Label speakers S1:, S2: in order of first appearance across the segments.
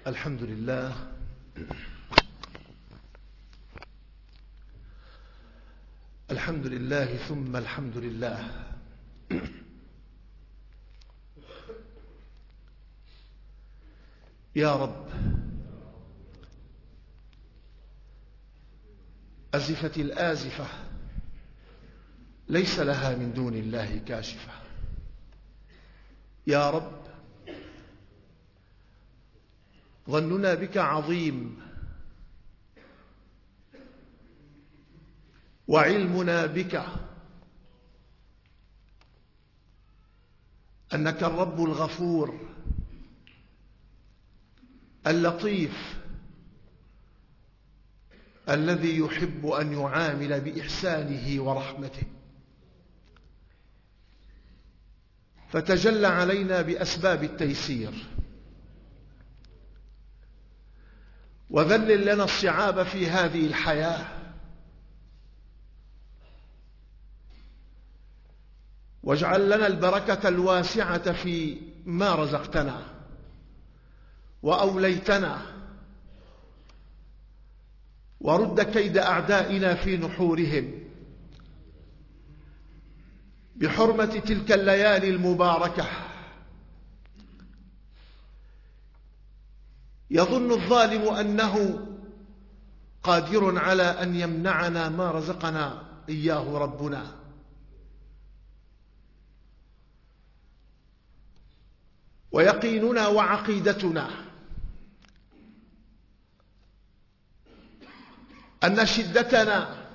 S1: الحمد لله. الحمد لله ثم الحمد لله. يا رب، أزفت الآزفة ليس لها من دون الله كاشفة. يا رب، ظننا بك عظيم وعلمنا بك أنك الرب الغفور اللطيف الذي يحب أن يعامل بإحسانه ورحمته، فتجل علينا بأسباب التيسير وذلل لنا الصعاب في هذه الحياة، واجعل لنا البركة الواسعة في ما رزقتنا وأوليتنا، ورد كيد أعدائنا في نحورهم بحرمة تلك الليالي المباركة. يظن الظالم أنه قادر على أن يمنعنا ما رزقنا إياه ربنا، ويقيننا وعقيدتنا أن شدتنا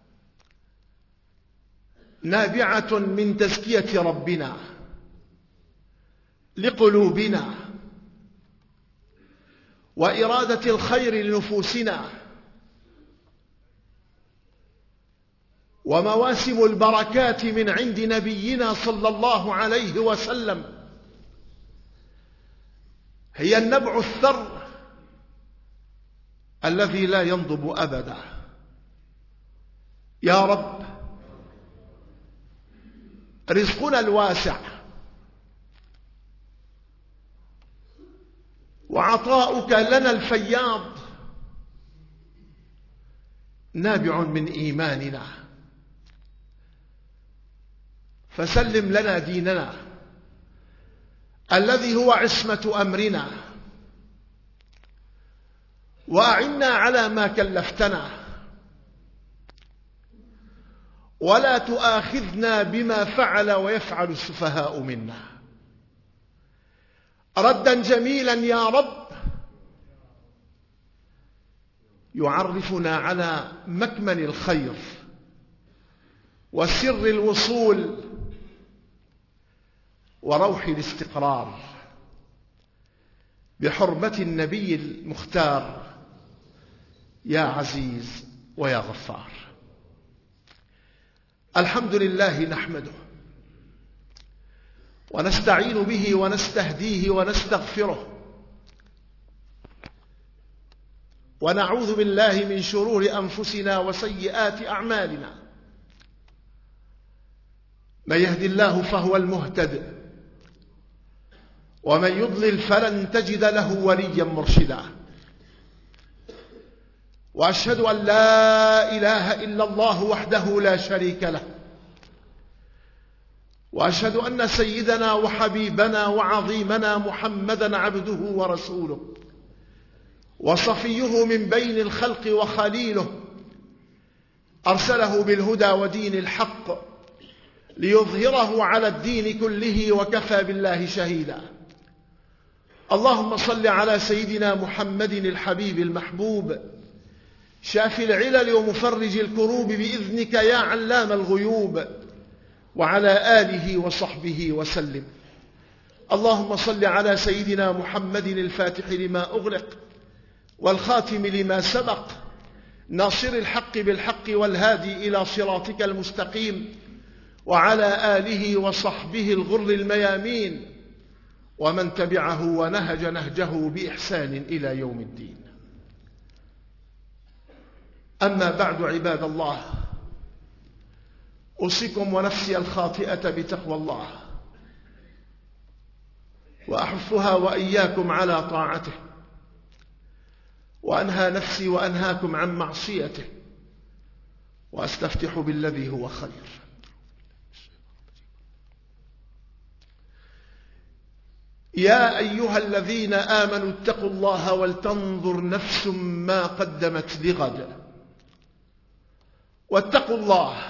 S1: نابعة من تزكية ربنا لقلوبنا وإرادة الخير لنفوسنا، ومواسم البركات من عند نبينا صلى الله عليه وسلم هي النبع الثر الذي لا ينضب أبدا. يا رب، رزقنا الواسع وعطاؤك لنا الفياض نابع من إيماننا، فسلم لنا ديننا الذي هو عصمة أمرنا، وأعنا على ما كلفتنا، ولا تؤاخذنا بما فعل ويفعل السفهاء منا. ردا جميلا يا رب يعرفنا على مكمن الخير وسر الوصول وروح الاستقرار، بحرمة النبي المختار يا عزيز ويا غفار. الحمد لله نحمده ونستعين به ونستهديه ونستغفره، ونعوذ بالله من شرور أنفسنا وسيئات أعمالنا. من يهد الله فهو المهتد، ومن يضلل فلن تجد له وليا مرشدا. وأشهد أن لا إله إلا الله وحده لا شريك له، وأشهد أن سيدنا وحبيبنا وعظيمنا محمدا عبده ورسوله، وصفيه من بين الخلق وخليله، أرسله بالهدى ودين الحق ليظهره على الدين كله، وكفى بالله شهيدا. اللهم صل على سيدنا محمد الحبيب المحبوب، شافي العلل ومفرج الكروب بإذنك يا علام الغيوب، وعلى آله وصحبه وسلم. اللهم صل على سيدنا محمد الفاتح لما أغلق والخاتم لما سبق، ناصر الحق بالحق والهادي إلى صراطك المستقيم، وعلى آله وصحبه الغر الميامين، ومن تبعه ونهج نهجه بإحسان إلى يوم الدين. أما بعد، عباد الله، أوصيكم ونفسي الخاطئة بتقوى الله، وأحثها وإياكم على طاعته، وأنهى نفسي وأنهاكم عن معصيته، وأستفتح بالذي هو خير. يا أيها الذين آمنوا اتقوا الله ولتنظر نفس ما قدمت لغد واتقوا الله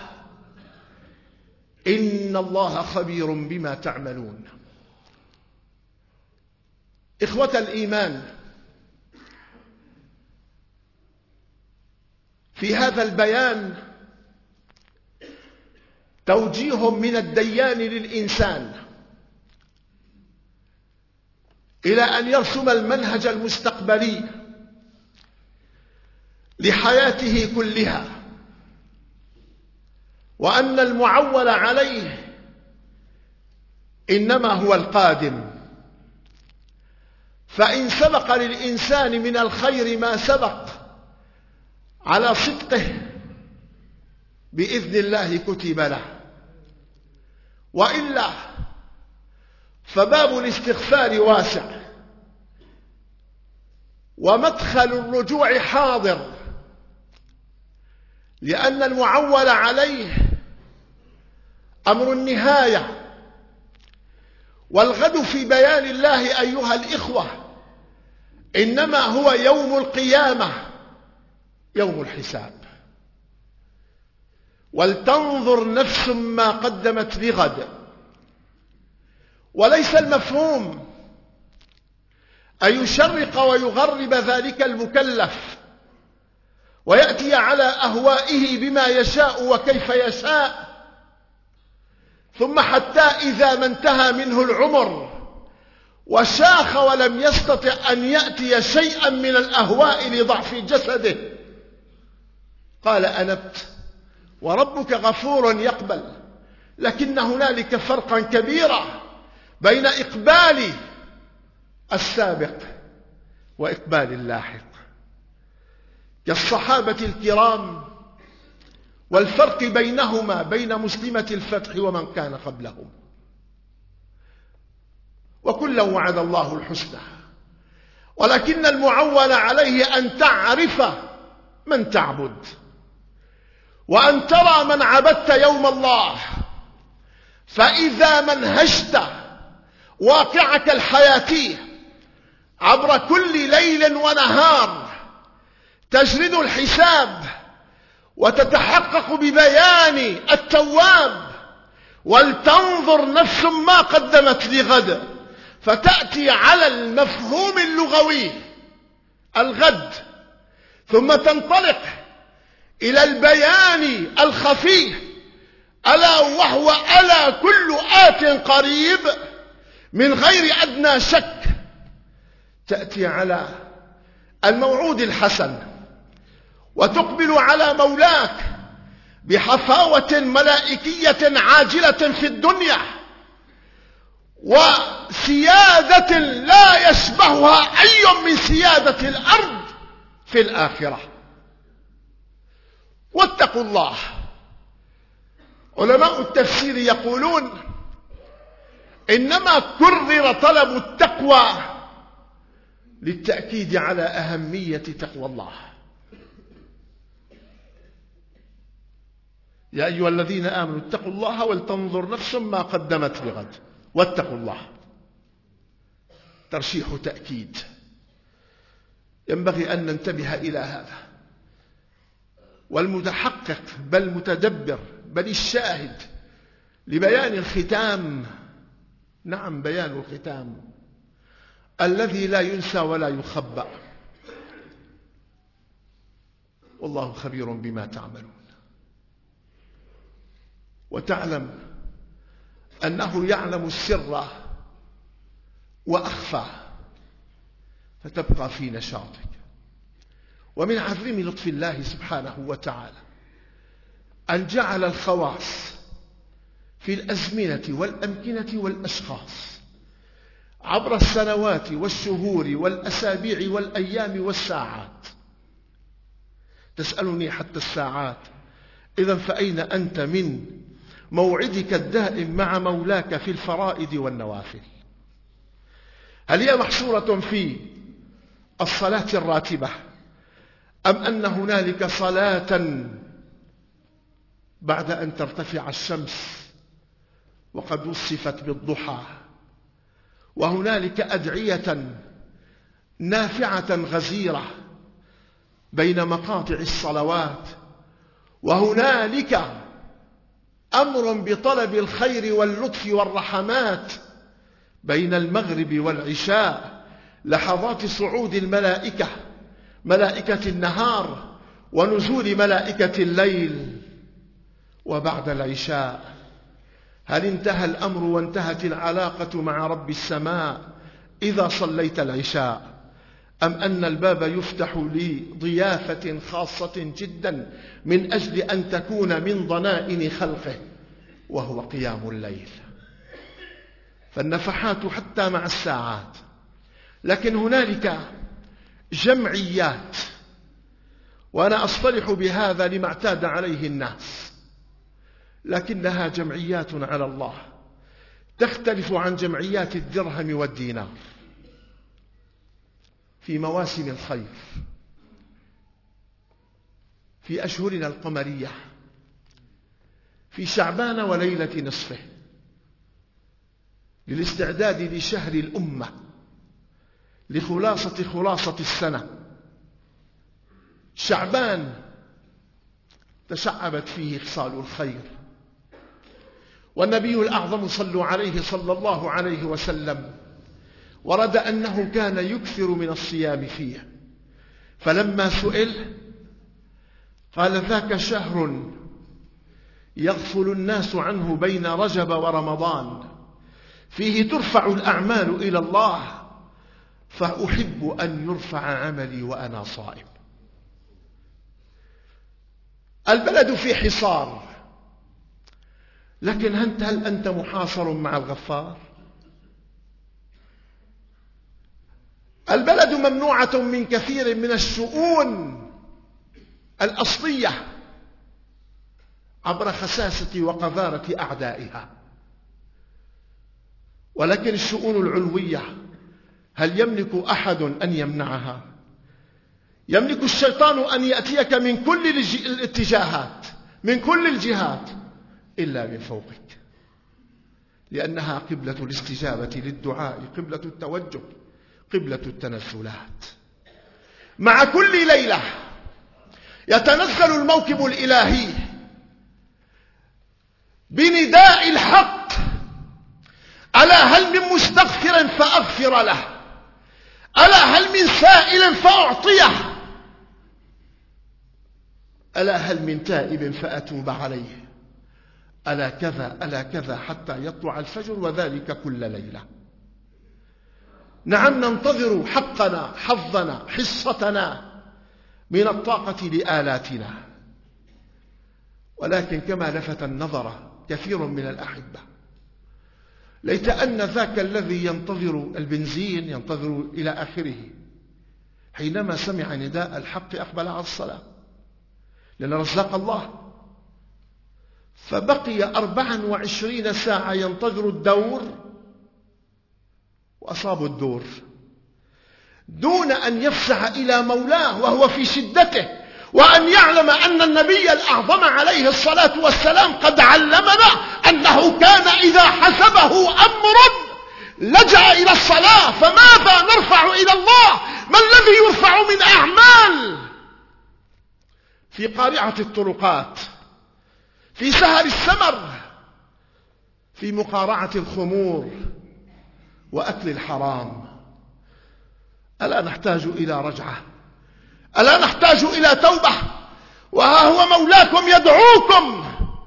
S1: إن الله خبير بما تعملون. إخوة الإيمان، في هذا البيان توجيه من الديان للإنسان إلى أن يرسم المنهج المستقبلي لحياته كلها، وأن المعول عليه إنما هو القادم، فإن سبق للإنسان من الخير ما سبق على صدقه بإذن الله كتب له، وإلا فباب الاستغفار واسع ومدخل الرجوع حاضر، لأن المعول عليه أمر النهاية. والغد في بيان الله أيها الإخوة إنما هو يوم القيامة، يوم الحساب. ولتنظر نفس ما قدمت لغد، وليس المفهوم أن يشرق ويغرب ذلك المكلف ويأتي على أهوائه بما يشاء وكيف يشاء، ثم حتى إذا ما انتهى منه العمر وشاخ ولم يستطع أن يأتي شيئا من الأهواء لضعف جسده قال أنبت، وربك غفور يقبل. لكن هنالك فرقا كبيرا بين إقبال السابق وإقبال اللاحق كالصحابة الكرام، والفرق بينهما بين مسلمة الفتح ومن كان قبلهم. وكلا وعد الله الحسنى، ولكن المعول عليه أن تعرف من تعبد، وأن ترى من عبدت يوم الله. فإذا منهجت واقعك الحياتي عبر كل ليل ونهار تجرد الحساب وتتحقق ببيان التواب، ولتنظر نفس ما قدمت لغد، فتأتي على المفهوم اللغوي الغد، ثم تنطلق إلى البيان الخفي ألا وهو ألا كل آت قريب من غير أدنى شك. تأتي على الموعود الحسن وتقبل على مولاك بحفاوة ملائكية عاجلة في الدنيا وسيادة لا يشبهها أي من سيادة الأرض في الآخرة. واتقوا الله. علماء التفسير يقولون إنما كرر طلب التقوى للتأكيد على أهمية تقوى الله. يا أيها الذين آمنوا اتقوا الله ولتنظر نفس ما قدمت لغد واتقوا الله. ترشيح تأكيد. ينبغي أن ننتبه إلى هذا، والمتحقق بل متدبر بل الشاهد لبيان الختام، نعم بيان الختام الذي لا ينسى ولا يخبأ، والله خبير بما تعملون. وتعلم أنه يعلم السر وأخفى، فتبقى في نشاطك. ومن عظيم لطف الله سبحانه وتعالى أن جعل الخواص في الأزمنة والأمكنة والأشخاص عبر السنوات والشهور والأسابيع والأيام والساعات. تسألني حتى الساعات، إذن فأين أنت من موعدك الدائم مع مولاك في الفرائض والنوافل؟ هل هي محصورة في الصلاة الراتبة أم أن هنالك صلاة بعد أن ترتفع الشمس وقد وصفت بالضحى، وهنالك أدعية نافعة غزيرة بين مقاطع الصلوات، وهنالك أمر بطلب الخير واللطف والرحمات بين المغرب والعشاء، لحظات صعود الملائكة، ملائكة النهار، ونزول ملائكة الليل. وبعد العشاء هل انتهى الأمر وانتهت العلاقة مع رب السماء إذا صليت العشاء، أم أن الباب يفتح لضيافة خاصة جدا من أجل أن تكون من ضنائن خلقه، وهو قيام الليل؟ فالنفحات حتى مع الساعات، لكن هنالك جمعيات، وأنا أصطلح بهذا لما اعتاد عليه الناس، لكنها جمعيات على الله تختلف عن جمعيات الدرهم والدينار. في مواسم الخيف، في أشهرنا القمرية، في شعبان وليلة نصفه، للاستعداد لشهر الأمة، لخلاصة السنة. شعبان تشعبت فيه خصال الخير، والنبي الأعظم صلوا عليه صلى الله عليه وسلم ورد أنه كان يكثر من الصيام فيه، فلما سئل قال: ذاك شهر يغفل الناس عنه بين رجب ورمضان، فيه ترفع الأعمال إلى الله، فأحب أن يرفع عملي وأنا صائم. البلد في حصار، لكن هل أنت محاصر مع الغفار؟ البلد ممنوعة من كثير من الشؤون الأصلية عبر خساسة وقذارة أعدائها، ولكن الشؤون العلوية هل يملك أحد أن يمنعها؟ يملك الشيطان أن يأتيك من كل الاتجاهات، من كل الجهات، إلا من فوقك، لأنها قبلة الاستجابة للدعاء، قبلة التوجه، قبلة التنزلات. مع كل ليلة يتنزل الموكب الإلهي بنداء الحق: ألا هل من مستغفر فأغفر له، ألا هل من سائل فأعطيه، ألا هل من تائب فأتوب عليه، ألا كذا ألا كذا، حتى يطلع الفجر، وذلك كل ليلة. نعم، ننتظر حقنا، حظنا، حصتنا من الطاقة لآلاتنا، ولكن كما لفت النظر كثير من الأحبة، ليت أن ذاك الذي ينتظر البنزين، ينتظر إلى آخره، حينما سمع نداء الحق أقبل على الصلاة، لأن رزاق الله، فبقي 24 ساعة ينتظر الدور، وأصاب الدور دون أن يفزع إلى مولاه وهو في شدته، وأن يعلم أن النبي الأعظم عليه الصلاة والسلام قد علمنا أنه كان إذا حسبه أمر لجأ إلى الصلاة. فماذا نرفع إلى الله؟ ما الذي يرفع من أعمال؟ في قارعة الطرقات، في سهر السمر، في مقارعة الخمور وأكل الحرام. ألا نحتاج إلى رجعة؟ ألا نحتاج إلى توبة؟ وها هو مولاكم يدعوكم،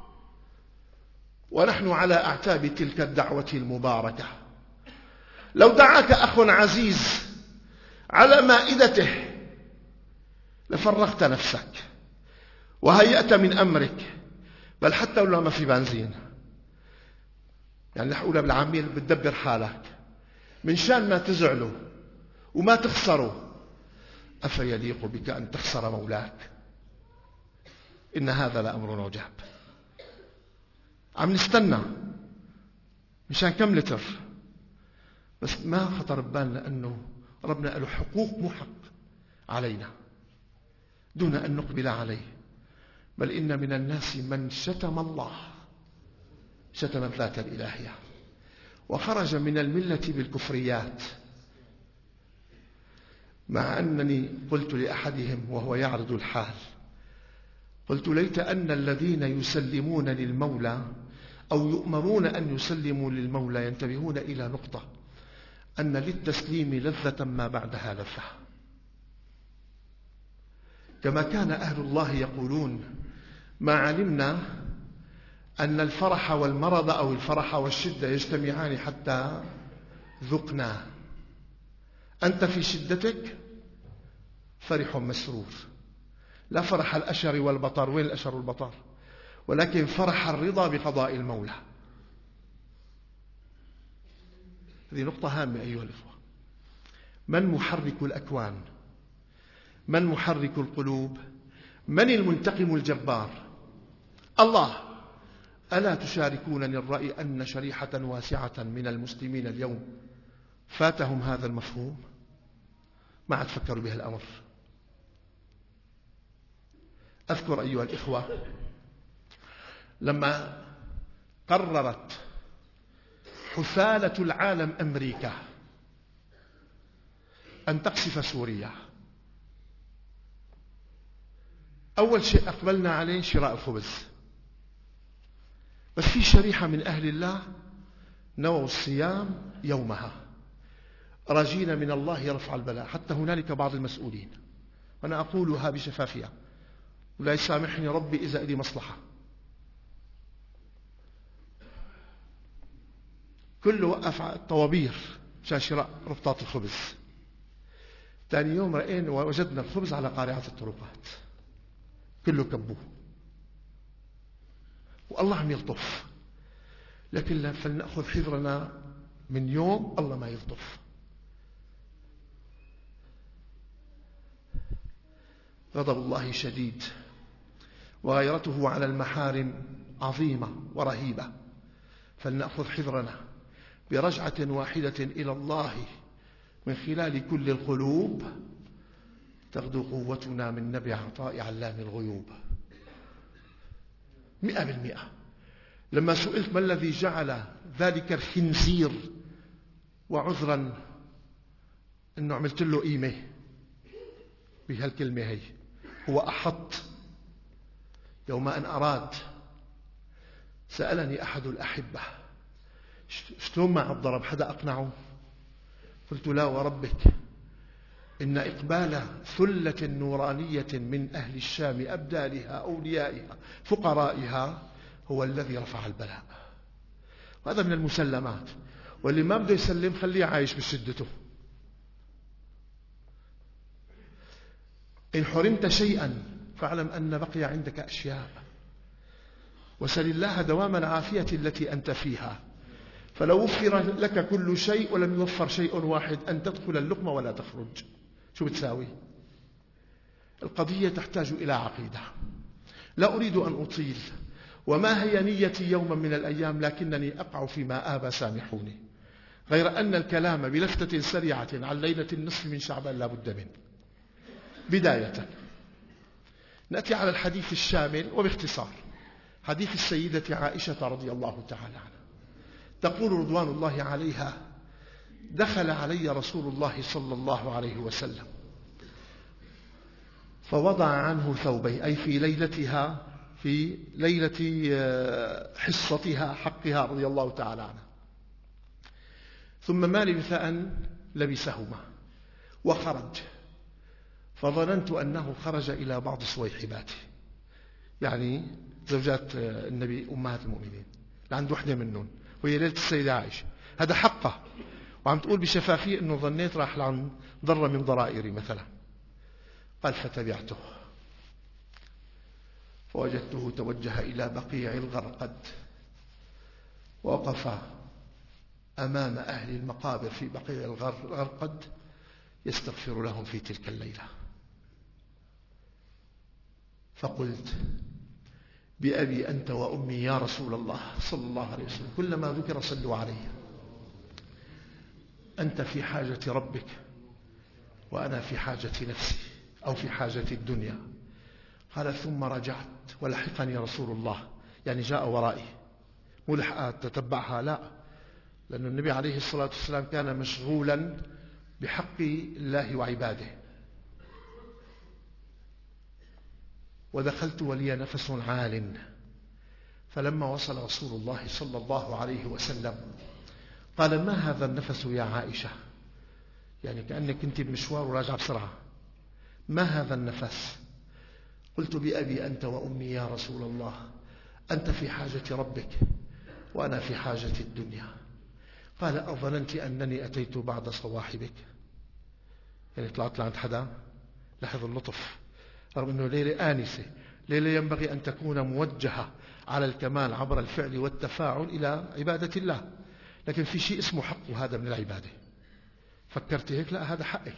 S1: ونحن على أعتاب تلك الدعوة المباركة. لو دعاك أخ عزيز على مائدته لفرغت نفسك وهيأت من أمرك، بل حتى لو ما في بنزين، يعني نحقولها بالعامية، بتدبر حالك من شان ما تزعله وما تخسره. أفيليق بك أن تخسر مولاك؟ إن هذا لأمر عجاب. عم نستنى مشان كم لتر، بس ما خطر ببالنا أنه ربنا له حقوق محق علينا. دون أن نقبل عليه. بل إن من الناس من شتم الله، شتم الذات الإلهية، وخرج من الملة بالكفريات. مع أنني قلت لأحدهم وهو يعرض الحال، قلت ليت أن الذين يسلمون للمولى أو يؤمرون أن يسلموا للمولى ينتبهون إلى نقطة، أن للتسليم لذة ما بعدها لذة. كما كان أهل الله يقولون: ما علمنا أن الفرح والمرض أو الفرح والشدة يجتمعان حتى ذقنا. أنت في شدتك فرح مسرور، لا فرح الأشر والبطر، وين الأشر والبطر؟ ولكن فرح الرضا بقضاء المولى. هذه نقطة هامة أيها الأخوة. من محرك الأكوان؟ من محرك القلوب؟ من المنتقم الجبار؟ الله. ألا تشاركونني الرأي أن شريحة واسعة من المسلمين اليوم فاتهم هذا المفهوم؟ ما عاد فكروا به الأمر. أذكر أيها الإخوة لما قررت حثالة العالم أمريكا أن تقصف سوريا، أول شيء أقبلنا عليه شراء الخبز. بس في شريحة من أهل الله نووا الصيام يومها راجين من الله يرفع البلاء. حتى هنالك بعض المسؤولين، وأنا أقولها بشفافية ولا يسامحني ربي إذا إلي مصلحة، كله وقف على الطوابير عشان شراء ربطات الخبز. ثاني يوم رأينا ووجدنا الخبز على قارعة الطرقات، كله كبوه، والله عم يلطف. لكن فلنأخذ حذرنا من يوم الله ما يلطف. غضب الله شديد، وغيرته على المحارم عظيمة ورهيبة. فلنأخذ حذرنا برجعة واحدة إلى الله من خلال كل القلوب، تغدو قوتنا من نبع عطاء علام الغيوب. 100%. لما سئلت ما الذي جعل ذلك الخنزير، وعذرا أنه عملت له قيمة بهالكلمة هي، هو أحط. يوم أن أراد سألني أحد الأحبة شلون ما الضرب حدا أقنعه؟ قلت لا وربك إن إقبال ثلة نورانية من أهل الشام، أبدالها أوليائها فقرائها، هو الذي رفع البلاء. وهذا من المسلمات. واللي ما بده يسلم خليه عايش بشدته. إن حرمت شيئا فاعلم أن بقي عندك أشياء، وسل الله دوام العافية التي أنت فيها. فلو وفر لك كل شيء ولم يوفر شيء واحد، أن تدخل اللقمة ولا تخرج، شو بتساوي؟ القضية تحتاج إلى عقيدة. لا أريد أن أطيل، وما هي نيتي يوما من الأيام، لكنني أقع فيما آبى سامحوني، غير أن الكلام بلفتة سريعة عن ليلة النصف من شعبان لا بد منه. بداية نأتي على الحديث الشامل وباختصار. حديث السيدة عائشة رضي الله تعالى عنها، تقول رضوان الله عليها: دخل علي رسول الله صلى الله عليه وسلم فوضع عنه ثوبيه، أي في ليلتها، في ليلة حصتها حقها رضي الله تعالى عنها، ثم ما لبث أن لبسهما وخرج. فظننت أنه خرج إلى بعض صويحباته، يعني زوجات النبي أمهات المؤمنين، لعند وحدة منهم، وهي ليلة السيدة عائشة. هذا حقه، وعم تقول بشفافية أنه ظنيت راح لعن ضرة من ضرائري مثلا. قال: فتبعته فوجدته توجه إلى بقيع الغرقد، ووقف أمام أهل المقابر في بقيع الغرقد يستغفر لهم في تلك الليلة. فقلت: بأبي أنت وأمي يا رسول الله صلى الله عليه وسلم، كلما ذكر صلوا عليه. أنت في حاجة ربك وأنا في حاجة نفسي، أو في حاجة الدنيا. قال ثم رجعت ولحقني رسول الله، يعني جاء ورائي، مو لحقات تتبعها، لا، لأن النبي عليه الصلاة والسلام كان مشغولا بحق الله وعباده. ودخلت ولي نفس عال، فلما وصل رسول الله صلى الله عليه وسلم قال: ما هذا النفس يا عائشة؟ يعني كأنك كنت بمشوار وراجع بسرعة. ما هذا النفس؟ قلت: بأبي أنت وأمي يا رسول الله، أنت في حاجة ربك وأنا في حاجة الدنيا. قال: أظننت أنني أتيت بعد صواحبك؟ يعني طلعت لعند حدا؟ لاحظ اللطف، رغم أنه ليلة آنسة، ليلة ينبغي أن تكون موجهة على الكمال عبر الفعل والتفاعل إلى عبادة الله، لكن في شيء اسمه حق، هذا من العبادة. فكرت هيك؟ لا، هذا حقك.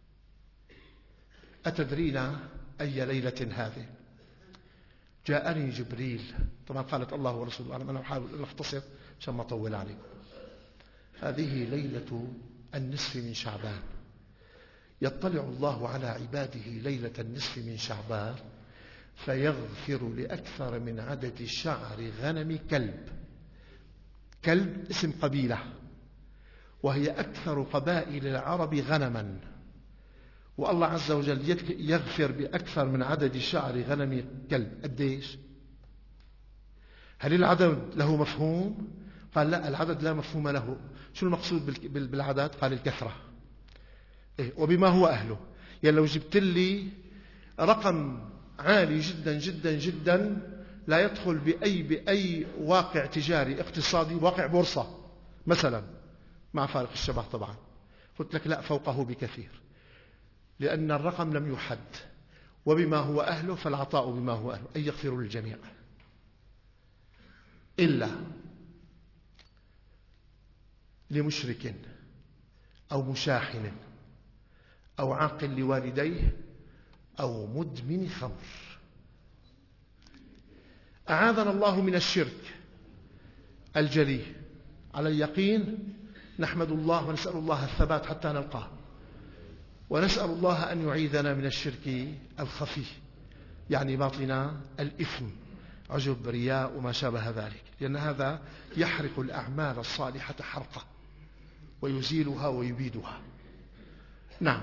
S1: أتدرين أي ليلة هذه؟ جاءني جبريل. طبعا قالت الله ورسوله أعلم، أنا أحاول أن أختصر عشان ما أطول عليكم. هذه ليلة النصف من شعبان، يطلع الله على عباده ليلة النصف من شعبان فيغفر لأكثر من عدد شعر غنم كلب. كلب اسم قبيلة، وهي أكثر قبائل العرب غنما، والله عز وجل يغفر بأكثر من عدد شعر غنم كلب. قديش؟ هل العدد له مفهوم؟ قال: لا، العدد لا مفهوم له. شو المقصود بالعدد؟ قال: الكثرة. وبما هو أهله. يعني لو جبت لي رقم عالي جدا جدا جدا لا يدخل بأي واقع تجاري اقتصادي، واقع بورصة مثلا، مع فارق الشبه طبعا، قلت لك لا، فوقه بكثير، لأن الرقم لم يحد. وبما هو أهله فالعطاء بما هو أهله، أي يغفر للجميع، إلا لمشرك أو مشاحن أو عاقل لوالديه أو مدمن خمر. أعاذنا الله من الشرك الجلي على اليقين. نحمد الله ونسأل الله الثبات حتى نلقاه، ونسأل الله أن يعيذنا من الشرك الخفي، يعني باطن الإثم، عجب، رياء وما شابه ذلك، لأن هذا يحرق الأعمال الصالحة حرقة ويزيلها ويبيدها. نعم.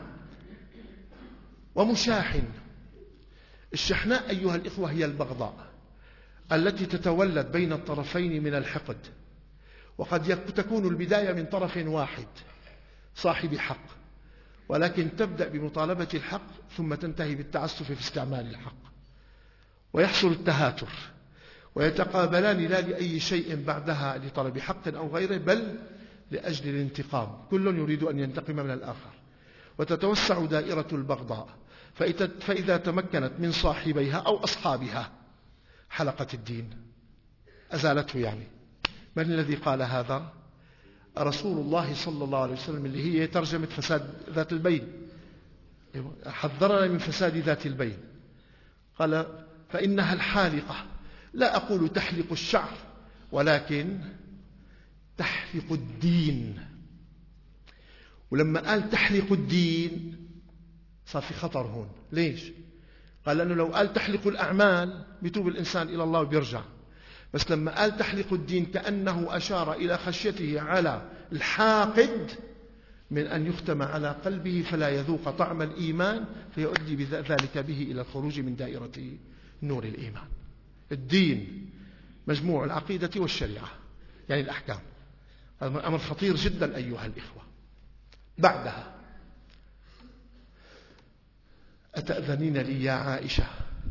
S1: ومشاحن. الشحناء أيها الإخوة هي البغضاء التي تتولد بين الطرفين من الحقد، وقد تكون البداية من طرف واحد صاحب حق، ولكن تبدأ بمطالبة الحق ثم تنتهي بالتعسف في استعمال الحق، ويحصل التهاتر، ويتقابلان لا لأي شيء بعدها لطلب حق أو غيره، بل لأجل الانتقام، كل يريد أن ينتقم من الآخر، وتتوسع دائرة البغضاء، فإذا تمكنت من صاحبيها أو أصحابها حلقت الدين، أزالته. يعني من الذي قال هذا؟ رسول الله صلى الله عليه وسلم، اللي هي ترجمة فساد ذات البين، حذرنا من فساد ذات البين. قال: فإنها الحالقة، لا أقول تحلق الشعر ولكن تحلق الدين. ولما قال تحلق الدين صار في خطر هون. ليش؟ قال: لأنه لو قال تحلق الأعمال بيتوب الإنسان إلى الله وبيرجع، بس لما قال تحلق الدين كأنه أشار إلى خشيته على الحاقد من أن يختم على قلبه فلا يذوق طعم الإيمان، فيؤدي ذلك به إلى الخروج من دائرة نور الإيمان. الدين مجموع العقيدة والشريعة، يعني الأحكام. هذا أمر خطير جدا أيها الإخوة. بعدها: أتأذنين لي يا عائشة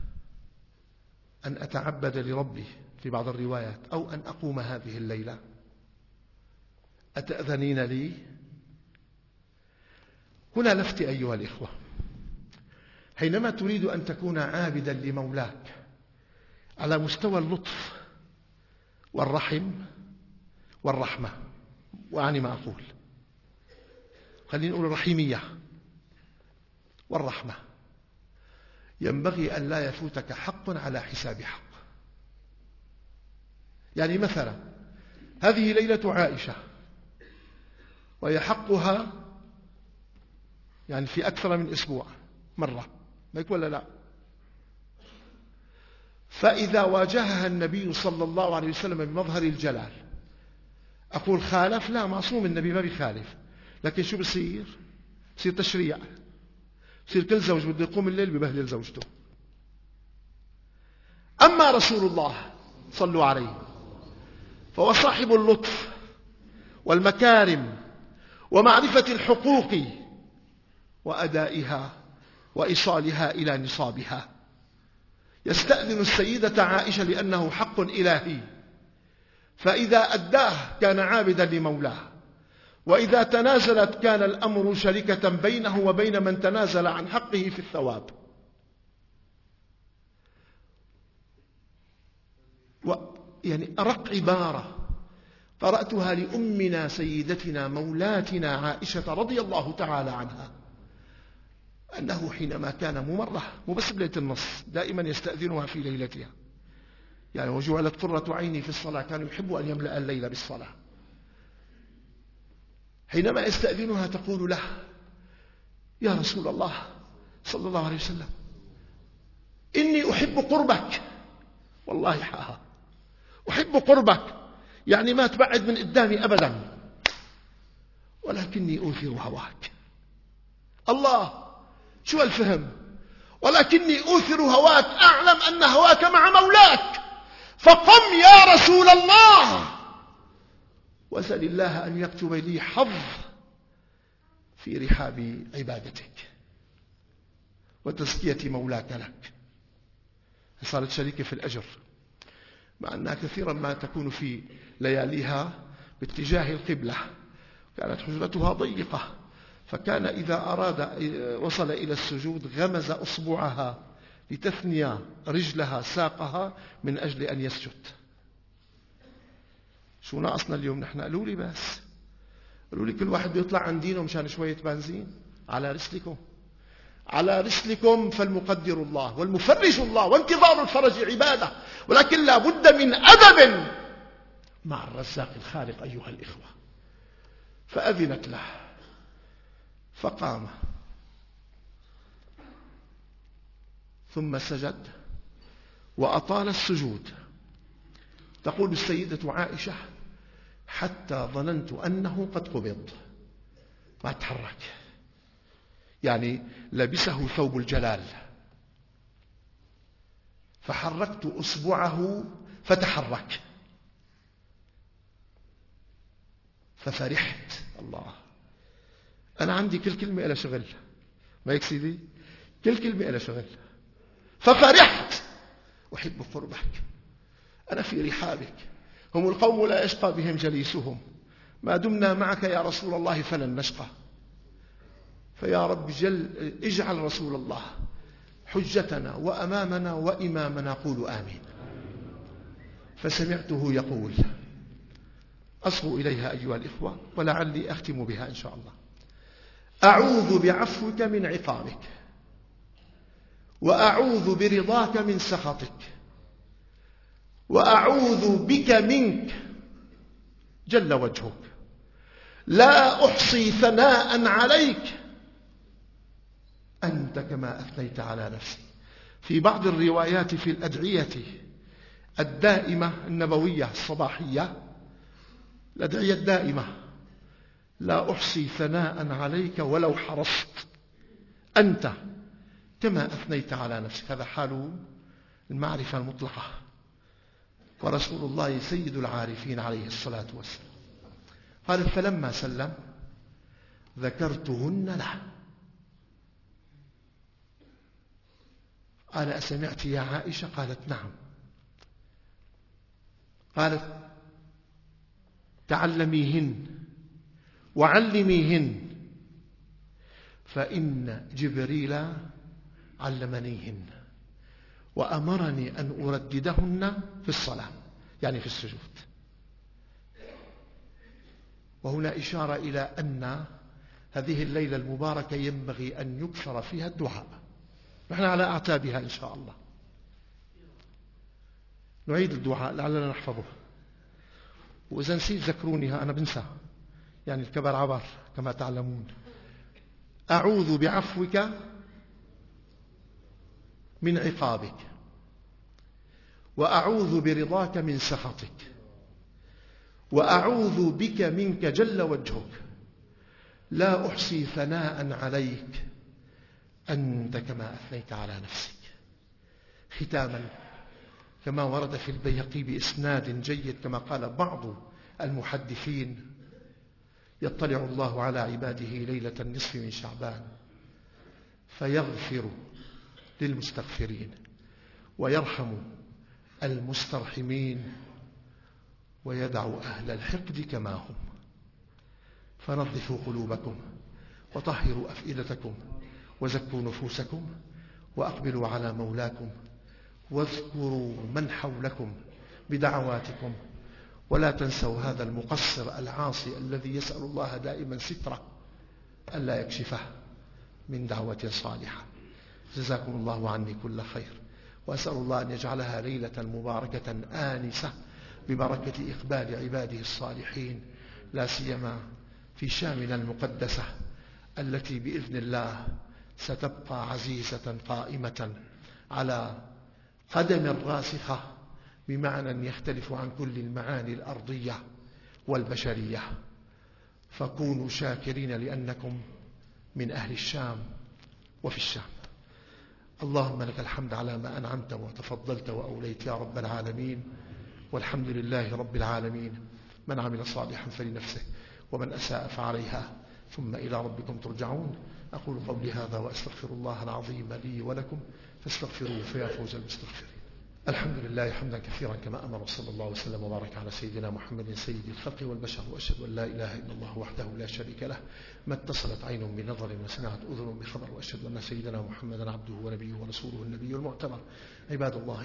S1: أن أتعبد لربي في بعض الروايات، أو أن أقوم هذه الليلة؟ أتأذنين لي؟ هنا لفت أيها الإخوة. حينما تريد أن تكون عابدا لمولاك على مستوى اللطف والرحم والرحمة، وأعني ما أقول، خلينا نقول الرحيمية والرحمة، ينبغي أن لا يفوتك حق على حساب حق. يعني مثلا هذه ليلة عائشة، وهي حقها يعني في أكثر من أسبوع مرة، ما يكون ولا لا؟ فإذا واجهها النبي صلى الله عليه وسلم بمظهر الجلال، أقول خالف؟ لا، معصوم، النبي ما بيخالف. لكن شو بصير تشريع، بصير كل زوج بده يقوم الليل ببهدل زوجته. أما رسول الله صلوا عليه فهو صاحب اللطف والمكارم ومعرفة الحقوق وأدائها وإيصالها إلى نصابها. يستأذن السيدة عائشة لأنه حق إلهي، فإذا أداه كان عابدا لمولاه، وإذا تنازلت كان الأمر شركة بينه وبين من تنازل عن حقه في الثواب. يعني أرق عبارة قرأتها لأمنا سيدتنا مولاتنا عائشة رضي الله تعالى عنها، أنه حينما كان ممرة، مو بس بليلة النص، دائما يستأذنها في ليلتها، يعني وجعلت قرة عيني في الصلاة، كان يحب أن يملأ الليل بالصلاة. حينما يستأذنها تقول له: يا رسول الله صلى الله عليه وسلم، إني أحب قربك، والله حاها أحب قربك، يعني ما تبعد من قدامي أبدا، ولكني أوثر هواك. الله، شو الفهم؟ ولكني أوثر هواك، أعلم أن هواك مع مولاك، فقم يا رسول الله وسل الله أن يكتب لي حظ في رحاب عبادتك وتزكية مولاك لك. صارت شريكة في الأجر، مع أنها كثيرا ما تكون في لياليها باتجاه القبلة. كانت حجرتها ضيقة، فكان إذا أراد وصل إلى السجود غمز أصبعها لتثني رجلها ساقها من أجل أن يسجد. شو ناقصنا اليوم نحن؟ قالوا لي بس، قالوا لي كل واحد بيطلع عن دينه مشان شوية بنزين. على رسلكم، على رسلكم، فالمقدر الله والمفرج الله، وانتظار الفرج عبادة، ولكن لا بد من أدب مع الرزاق الخالق أيها الإخوة. فأذنت له فقام ثم سجد وأطال السجود. تقول السيدة عائشة: حتى ظننت أنه قد قبض، ما تحرك، يعني لبسه ثوب الجلال، فحركت أصبعه فتحرك ففرحت. الله، أنا عندي كل كلمة إلى شغل، ما هيك سيدي؟ كل كلمة إلى شغل. ففرحت، أحب قربك، أنا في رحابك، هم القوم لا يشقى بهم جليسهم، ما دمنا معك يا رسول الله فلن نشقى. فيا رب اجعل رسول الله حجتنا وأمامنا وإمامنا، قولوا آمين. فسمعته يقول، أصغوا إليها أيها الإخوة ولعلي أختم بها إن شاء الله: أعوذ بعفوك من عقابك، وأعوذ برضاك من سخطك، وأعوذ بك منك جل وجهك، لا أحصي ثناء عليك أنت كما أثنيت على نفسي. في بعض الروايات في الأدعية الدائمة النبوية الصباحية، الأدعية الدائمة: لا أحصي ثناء عليك ولو حرصت أنت كما أثنيت على نفسك. هذا حال المعرفة المطلقة، ورسول الله سيد العارفين عليه الصلاة والسلام. قال: فلما سلم ذكرتهن له. قال: أسمعت يا عائشة؟ قالت: نعم. قالت: تعلميهن وعلميهن، فإن جبريل علمنيهن وأمرني أن أرددهن في الصلاة، يعني في السجود. وهنا إشارة إلى أن هذه الليلة المباركة ينبغي أن يكثر فيها الدعاء. نحن على أعتابها إن شاء الله. نعيد الدعاء لعلنا نحفظه، وإذا نسيت ذكرونيها، أنا بنسى، يعني الكبر عبر كما تعلمون. أعوذ بعفوك من عقابك، وأعوذ برضاك من سخطك، وأعوذ بك منك جل وجهك، لا أحصي ثناء عليك أنت كما أثنيت على نفسك. ختاما، كما ورد في البيهقي بإسناد جيد كما قال بعض المحدثين: يطلع الله على عباده ليلة النصف من شعبان فيغفر للمستغفرين ويرحم المسترحمين ويدع أهل الحقد كما هم. فنظفوا قلوبكم وطهروا أفئدتكم وزكوا نفوسكم وأقبلوا على مولاكم واذكروا من حولكم بدعواتكم، ولا تنسوا هذا المقصر العاصي الذي يسأل الله دائما ستره ألا يكشفه من دعوة صالحة. جزاكم الله عني كل خير، وأسأل الله أن يجعلها ليلة مباركة آنسة ببركة إقبال عباده الصالحين، لا سيما في شامنا المقدسة التي بإذن الله ستبقى عزيزة قائمة على قدم راسخة بمعنى يختلف عن كل المعاني الأرضية والبشرية. فكونوا شاكرين لأنكم من أهل الشام وفي الشام. اللهم لك الحمد على ما أنعمت وتفضلت وأوليت يا رب العالمين، والحمد لله رب العالمين. من عمل صالحا فلنفسه ومن أساء فعليها ثم إلى ربكم ترجعون. أقول قولي هذا وأستغفر الله العظيم لي ولكم فاستغفروه فيا فوز المستغفرين. الحمد لله حمدا كثيرا كما أمر، صلى الله وسلم وبارك على سيدنا محمد سيد الخلق والبشر، وأشهد أن لا إله إلا الله وحده لا شريك له، ما اتصلت عين بنظر وسمعت أذن بخبر، وأشهد أن سيدنا محمدا عبده ونبيه ورسوله النبي المعتبر. عباد الله،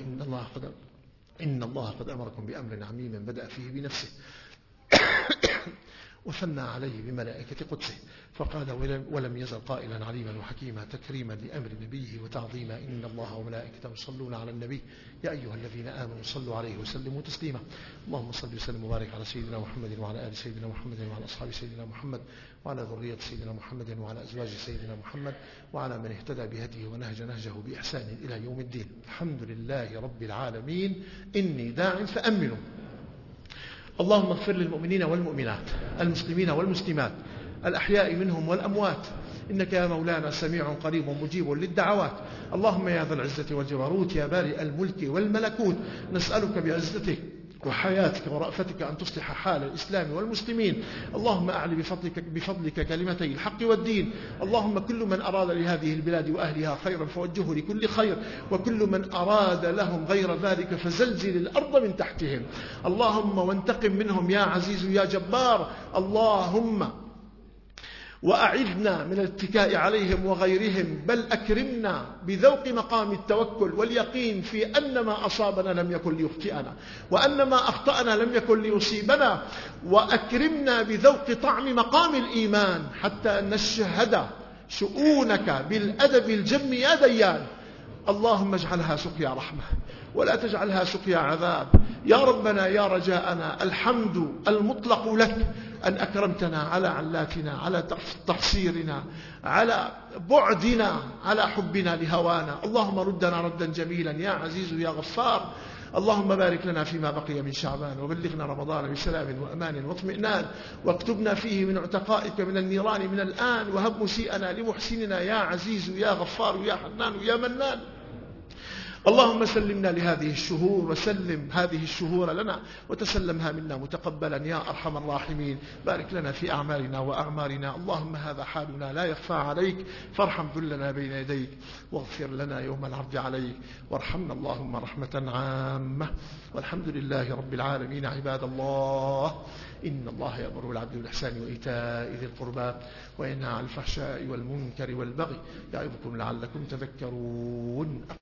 S1: إن الله قد أمركم بأمر عميم بدأ فيه بنفسه وثنى عليه بملائكة قدسه، فقال: ولم يزل قائلا عليما وحكيما تكريما لأمر نبيه وتعظيما: إن الله وملائكته يصلون على النبي يا أيها الذين آمنوا صلوا عليه وسلموا تسليما. اللهم صل وسلم وبارك على سيدنا محمد وعلى آل سيدنا محمد وعلى أصحاب سيدنا محمد وعلى ذرية سيدنا محمد وعلى أزواج سيدنا محمد وعلى من اهتدى بهديه ونهج نهجه بإحسان إلى يوم الدين. الحمد لله رب العالمين. إني داع فأمنوا. اللهم اغفر للمؤمنين والمؤمنات، المسلمين والمسلمات، الأحياء منهم والأموات، إنك يا مولانا سميع قريب مجيب للدعوات. اللهم يا ذا العزة والجبروت، يا بارئ الملك والملكوت، نسألك بعزتك وحياتك ورأفتك أن تصلح حال الإسلام والمسلمين. اللهم أعلي بفضلك كلمتي الحق والدين. اللهم كل من أراد لهذه البلاد وأهلها خيرا فوجهه لكل خير، وكل من أراد لهم غير ذلك فزلزل الأرض من تحتهم. اللهم وانتقم منهم يا عزيز يا جبار. اللهم وأعذنا من الاتكاء عليهم وغيرهم، بل أكرمنا بذوق مقام التوكل واليقين في أن ما أصابنا لم يكن ليخطئنا، وأن ما أخطأنا لم يكن ليصيبنا، وأكرمنا بذوق طعم مقام الإيمان حتى نشهد شؤونك بالأدب الجم يا ديان. اللهم اجعلها سقيا رحمة ولا تجعلها سقيا عذاب يا ربنا يا رجاءنا. الحمد المطلق لك أن أكرمتنا على علاتنا، على تقصيرنا، على بعدنا، على حبنا لهوانا. اللهم ردنا ردا جميلا يا عزيز يا غفار. اللهم بارك لنا فيما بقي من شعبان، وبلغنا رمضان بسلام وأمان واطمئنان، واكتبنا فيه من عتقائك من النيران من الآن، وهب مسيئنا لمحسننا يا عزيز يا غفار يا حنان يا منان. اللهم سلمنا لهذه الشهور، وسلم هذه الشهور لنا، وتسلمها منا متقبلا يا أرحم الراحمين. بارك لنا في أعمالنا وأعمارنا. اللهم هذا حالنا لا يخفى عليك، فارحم ذلنا بين يديك، واغفر لنا يوم العرض عليك، وارحمنا اللهم رحمة عامة. والحمد لله رب العالمين. عباد الله، إن الله يأمر بالعدل والإحسان وإيتاء ذي القربى وينهى عن الفحشاء والمنكر والبغي، يعظكم لعلكم تذكرون.